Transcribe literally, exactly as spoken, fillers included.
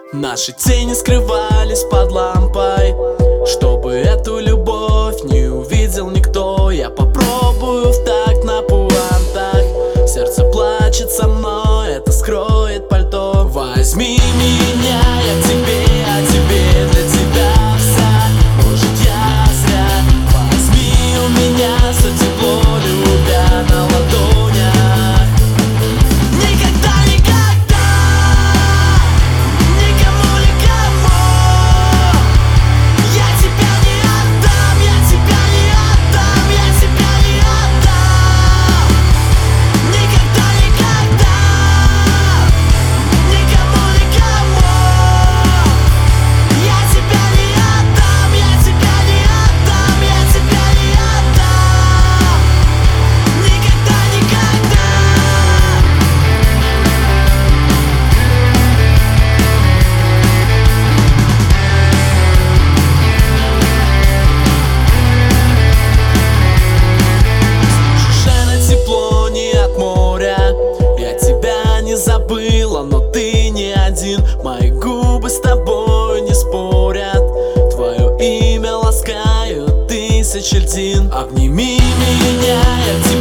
Наши тени скрывались под лампой, чтобы эту любовь не увидел никто. Я попробую в такт на пуантах. Сердце плачет со мной, это скроет пальто. Возьми меня, я к тебе, а тебе для тебя вся. Может, я зря. Возьми у меня все тепло, любя на ладонях. Никогда, никогда никому, никому я тебя не отдам, я тебя не отдам, я тебя не отдам. Никогда, никогда никому, никому я тебя не отдам, я тебя не отдам, я тебя не отдам. Никогда, никогда. Совершенно тепло не от моря. Я тебя не забыла, но ты не один. Мои губы с тобой не спорят. Твое имя ласкают тысячи льдин. Обними меня, я к тебе.